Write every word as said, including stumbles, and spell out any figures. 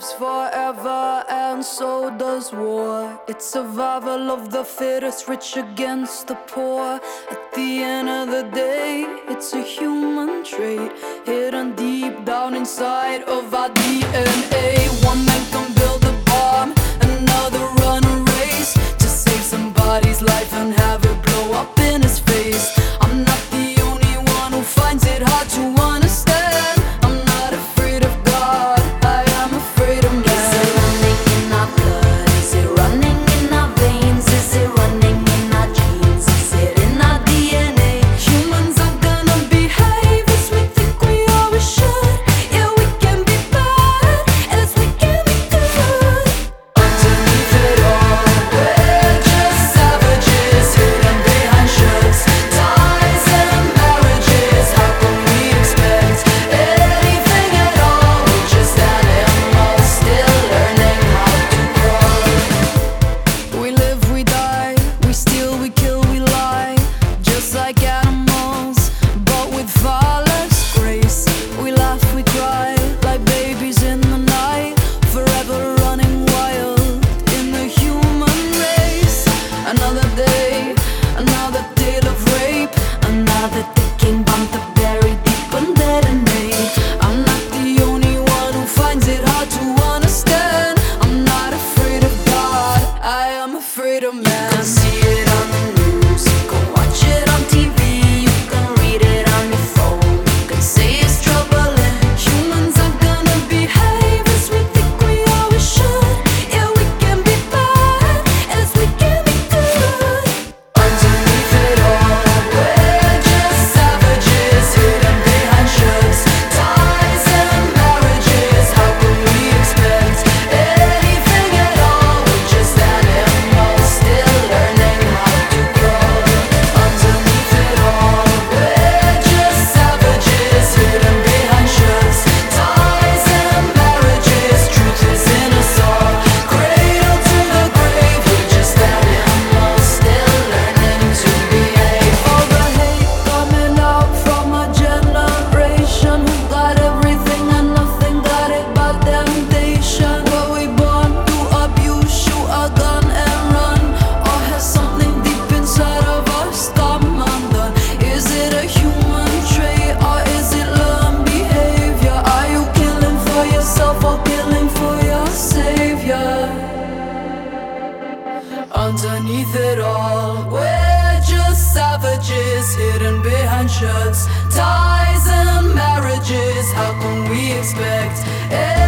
lives forever, and so does war. It's survival of the fittest, rich against the poor. At the end of the day, it's a human trait, hidden deep down inside of our D N A. One man can build a bomb, another run a race to save somebody's life and have it blow up in his face. I'm not the only one who finds it hard to understand. I'm not afraid of God, I am afraid of man. Is it running in our blood? Is it running in our veins? Is it running in our genes? Is it in our D N A? Humans are gonna behave as we think we always should. Yeah, we can be bad as we can be good. Underneath it all, we're just savages, hidden behind shirts, ties and marriages. How can we expect anything at all? We're just animals, still learning how to crawl. We live, we die, we steal, we kill, we lie, just like animals, but with far less grace. We laugh, we cry, like babies in the night, forever running wild in the human race. Another day, another tale of rape, Another ticking bomb to bury deep and detonate. I'm not the only one who finds it hard to understand. I'm not afraid of God, I am afraid of You man. can see it on the news, you can watch it on T V, you can read it on your phone, you can say it's troubling. Humans are gonna behave as we think we always should. Yeah, we can be bad as we can be good. Underneath it all, we're just savages, hidden behind shirts, ties and marriages. How can we expect anything at all? We're just animals, still learning how to crawl. Underneath it all, we're just savages, hidden behind shirts, ties and marriages. Truth is in us all, cradle to the grave. We're just animals, still learning to behave. All the hate coming out from a generation who got everything and nothing, got it by temptation. Were we born to abuse, shoot a gun and run, or has something deep inside of us come undone? Is it a human trait or is it learned behavior? Are you killing for yourself or killing for your savior? Underneath it all, we're just savages, hidden behind shirts, ties and marriages. How can we expect